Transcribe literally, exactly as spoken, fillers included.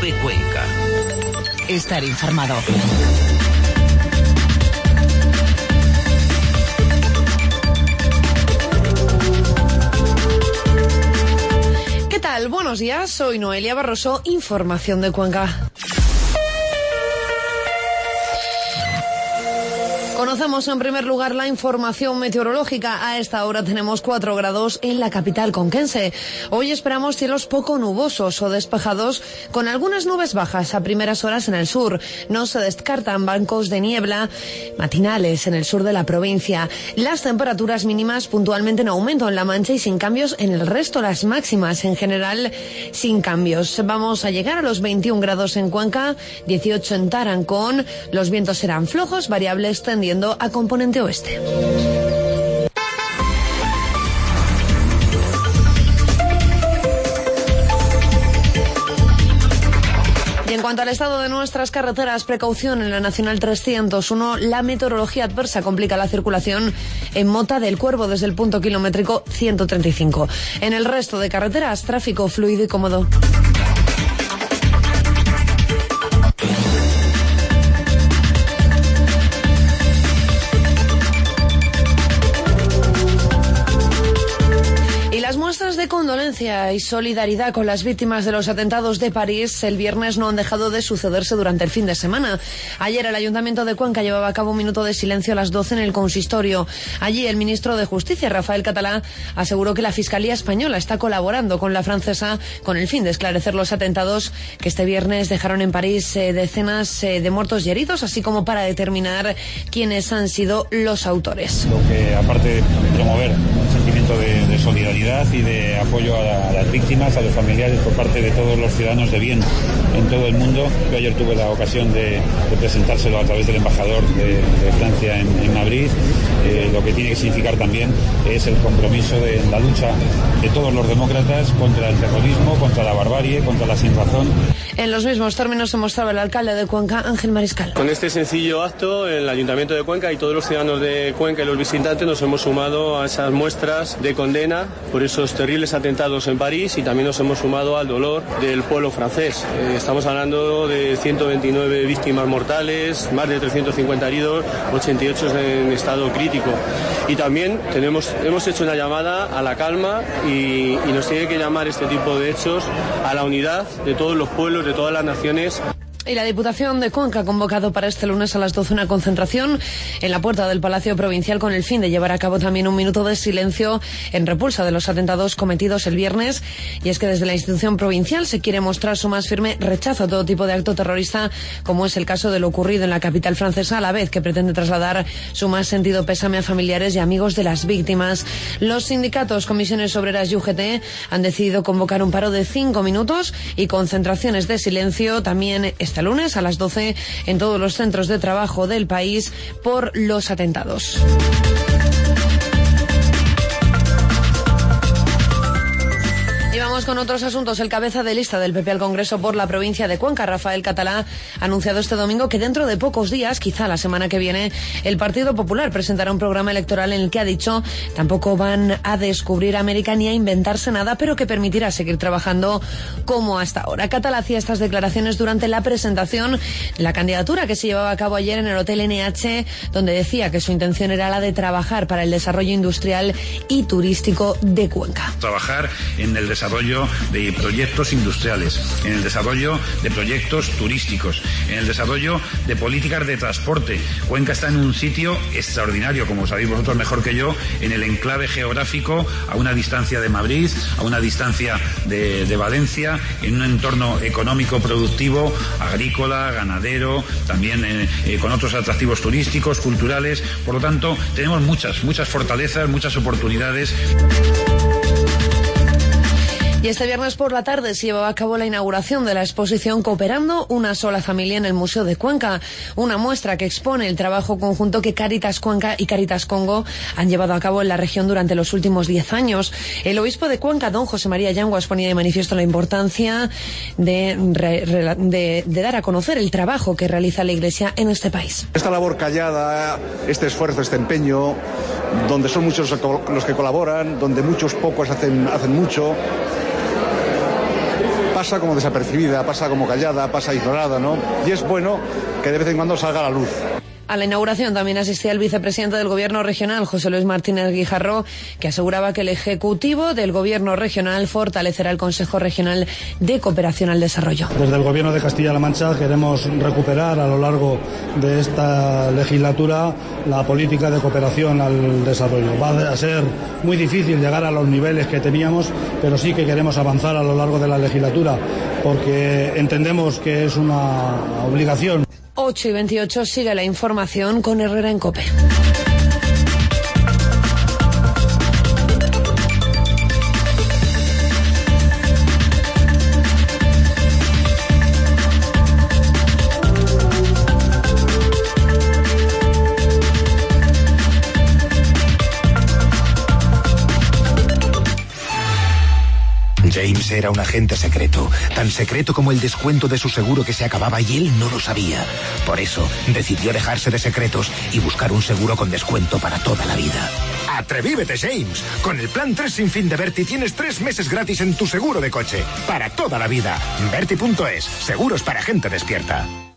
COPE Cuenca. Estar informado. ¿Qué tal? Buenos días, soy Noelia Barroso, información de Cuenca. Conocemos en primer lugar la información meteorológica. A esta hora tenemos cuatro grados en la capital conquense. Hoy esperamos cielos poco nubosos o despejados con algunas nubes bajas a primeras horas en el sur. No se descartan bancos de niebla matinales en el sur de la provincia. Las temperaturas mínimas puntualmente en aumento en La Mancha y sin cambios en el resto. Las máximas en general sin cambios. Vamos a llegar a los veintiún grados en Cuenca, dieciocho en Tarancón. Los vientos serán flojos, variables tendiendo a componente oeste. Y en cuanto al estado de nuestras carreteras, precaución en la Nacional trescientos uno, la meteorología adversa complica la circulación en Mota del Cuervo desde el punto kilométrico ciento treinta y cinco. En el resto de carreteras, tráfico fluido y cómodo. Las muestras de condolencia y solidaridad con las víctimas de los atentados de París el viernes no han dejado de sucederse durante el fin de semana. Ayer el Ayuntamiento de Cuenca llevaba a cabo un minuto de silencio a las doce en el consistorio. Allí el ministro de Justicia, Rafael Català, aseguró que la Fiscalía Española está colaborando con la francesa con el fin de esclarecer los atentados que este viernes dejaron en París eh, decenas eh, de muertos y heridos, así como para determinar quiénes han sido los autores. Lo que, aparte de promover un sentimiento de, de solidaridad y de apoyo a, la, a las víctimas, a los familiares por parte de todos los ciudadanos de bien en todo el mundo. Yo ayer tuve la ocasión de, de presentárselo a través del embajador de, de Francia en, en Madrid. Eh, lo que tiene que significar también es el compromiso de la lucha de todos los demócratas contra el terrorismo, contra la barbarie, contra la sinrazón. En los mismos términos se mostraba el alcalde de Cuenca, Ángel Mariscal. Con este sencillo acto, el Ayuntamiento de Cuenca y todos los ciudadanos de Cuenca y los visitantes nos hemos sumado a esas muestras de condena por esos terribles atentados en París y también nos hemos sumado al dolor del pueblo francés. Eh, estamos hablando de ciento veintinueve víctimas mortales, más de trescientos cincuenta heridos, ochenta y ocho en estado crítico. Y también tenemos, hemos hecho una llamada a la calma y, y nos tiene que llamar este tipo de hechos a la unidad de todos los pueblos, de todas las naciones. Y la Diputación de Cuenca ha convocado para este lunes a las doce una concentración en la puerta del Palacio Provincial con el fin de llevar a cabo también un minuto de silencio en repulsa de los atentados cometidos el viernes. Y es que desde la institución provincial se quiere mostrar su más firme rechazo a todo tipo de acto terrorista, como es el caso de lo ocurrido en la capital francesa, a la vez que pretende trasladar su más sentido pésame a familiares y amigos de las víctimas. Los sindicatos, comisiones obreras y U G T han decidido convocar un paro de cinco minutos y concentraciones de silencio también este lunes a las doce en todos los centros de trabajo del país por los atentados. Y vamos con otros asuntos. El cabeza de lista del P P al Congreso por la provincia de Cuenca, Rafael Català, ha anunciado este domingo que dentro de pocos días, quizá la semana que viene, el Partido Popular presentará un programa electoral en el que ha dicho tampoco van a descubrir América ni a inventarse nada, pero que permitirá seguir trabajando como hasta ahora. Català hacía estas declaraciones durante la presentación de la candidatura que se llevaba a cabo ayer en el Hotel N H, donde decía que su intención era la de trabajar para el desarrollo industrial y turístico de Cuenca. Trabajar en el desarrollo desarrollo de proyectos industriales, en el desarrollo de proyectos turísticos, en el desarrollo de políticas de transporte. Cuenca está en un sitio extraordinario, como sabéis vosotros mejor que yo, en el enclave geográfico, a una distancia de Madrid, a una distancia de, de Valencia, en un entorno económico productivo, agrícola, ganadero, también eh, eh, con otros atractivos turísticos, culturales. Por lo tanto, tenemos muchas, muchas fortalezas, muchas oportunidades. Y este viernes por la tarde se llevaba a cabo la inauguración de la exposición Cooperando, una sola familia en el Museo de Cuenca, una muestra que expone el trabajo conjunto que Cáritas Cuenca y Cáritas Congo han llevado a cabo en la región durante los últimos diez años. El obispo de Cuenca, don José María Yanguas, ponía de manifiesto la importancia de, de, de dar a conocer el trabajo que realiza la Iglesia en este país. Esta labor callada, este esfuerzo, este empeño, donde son muchos los que colaboran, donde muchos pocos hacen, hacen mucho, pasa como desapercibida, pasa como callada, pasa ignorada, ¿no? Y es bueno que de vez en cuando salga a la luz. A la inauguración también asistía el vicepresidente del Gobierno regional, José Luis Martínez Guijarro, que aseguraba que el Ejecutivo del Gobierno regional fortalecerá el Consejo Regional de Cooperación al Desarrollo. Desde el Gobierno de Castilla-La Mancha queremos recuperar a lo largo de esta legislatura la política de cooperación al desarrollo. Va a ser muy difícil llegar a los niveles que teníamos, pero sí que queremos avanzar a lo largo de la legislatura, porque entendemos que es una obligación. ocho y veintiocho, sigue la información con Herrera en COPE. James era un agente secreto, tan secreto como el descuento de su seguro que se acababa y él no lo sabía. Por eso decidió dejarse de secretos y buscar un seguro con descuento para toda la vida. ¡Atrevívete, James! Con el plan tres sin fin de Berti tienes tres meses gratis en tu seguro de coche. Para toda la vida. Berti punto es. Seguros para gente despierta.